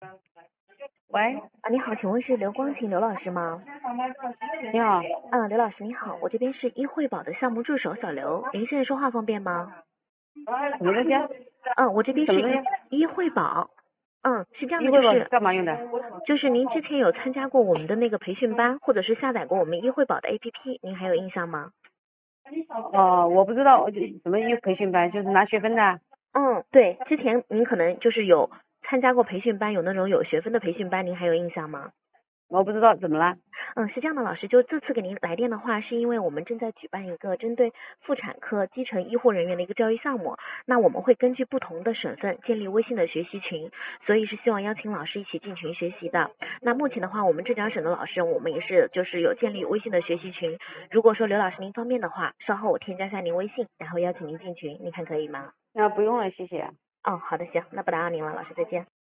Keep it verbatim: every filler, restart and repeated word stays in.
喂， 啊，你好，请问是刘光琴刘老师吗？ 你好， 嗯，刘老师你好，我这边是医惠保的项目助手小刘，您现在说话方便吗？ 什么东西啊？ 嗯，我这边是什么东西？ 医医惠保。嗯，是这样的， 医惠保是就是干嘛用的？ 就是您之前有参加过我们的那个培训班，或者是下载过我们医惠保的 A P P，您还有印象吗？ 哦，我不知道，我就什么医培训班，就是拿学分的。 嗯，对，之前您可能就是有参加过培训班，有那种有学分的培训班，您还有印象吗？ 我不知道怎么了。 嗯，是这样的，老师，就这次给您来电的话，是因为我们正在举办一个针对妇产科基层医护人员的一个教育项目。那我们会根据不同的省份建立微信的学习群，所以是希望邀请老师一起进群学习的。那目前的话，我们浙江省的老师，我们也是就是有建立微信的学习群。如果说刘老师您方便的话，稍后我添加下您微信，然后邀请您进群，您看可以吗？ 那不用了，谢谢。 哦，好的，行，那不打扰您了，老师再见。